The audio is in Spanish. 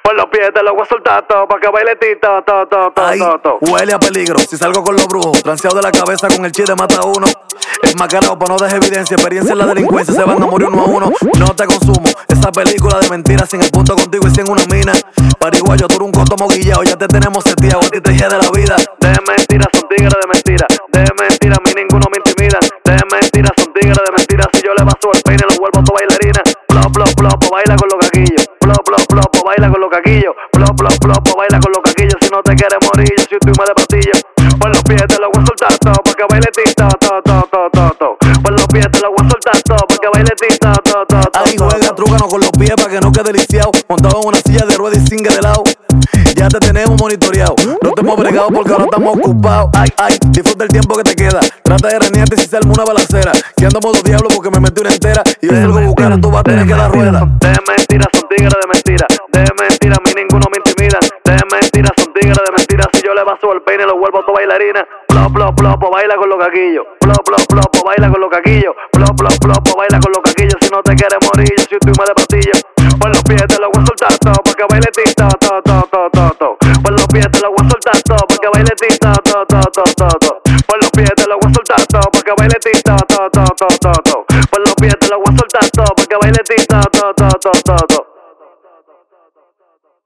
Por los pies te lo voy a soltar todo, pa' que baile tito, Ay, huele a peligro, si salgo con los brujos, transeado de la cabeza con el chile mata a uno. Enmascarado pa' no dejar evidencia, experiencia en la delincuencia, se van a morir uno a uno. No te consumo, esa película de mentiras, sin el punto contigo y sin una mina. Pariguayo, tú eres un coto moguillao, ya te tenemos seteado, a ti te de la vida. De mentiras, son tigres de mentiras, de mentiras, a mí ninguno me intimida. De mentiras, son tigres de mentiras, si yo le paso el peine lo vuelvo tu bailarina. Plop, plop, plop, baila con los caquillos. Plop, plop, plop, baila con los caquillos. Plop, plop, plop, baila con los caquillos. Si no te quieres morir, yo soy tu de pastillo. Por los pies te lo voy a soltar todo, pa' que baile tito, Por los pies te lo voy a soltar todo, pa' que baile tito, Ay, juega trúgano con los pies pa' que no quede lisiado. Montado en una silla de ruedas y singue de lado. Ya te tenemos monitoreado, no te hemos bregado porque ahora estamos ocupados. Ay, ay, disfruta el tiempo que te queda. Trata de renearte si se arma una balacera. Que ando modo diablo porque me metí una entera. Y ves algo buscar, tú vas a tener que dar rueda. De mentiras, son tigres de mentiras. De mentiras, a mí ninguno me intimida. De mentiras, son tigres de mentiras. Si yo le paso el peine lo vuelvo tu bailarina. Plop, plop, plop, baila con los caquillos. Plop, plop, plop, baila con los caquillos. Plop, plop, plop, baila con los caquillos. Si no te quieres morir, yo soy tu de pastillo. Por los pies te lo voy a soltar todo, pa' que baile tito, Por los pies te lo voy a soltar todo, pa' que baile tito, Por los pies te lo voy a soltar todo, pa' que baile tito, Por los pies te lo voy a soltar todo, pa' que baile tito,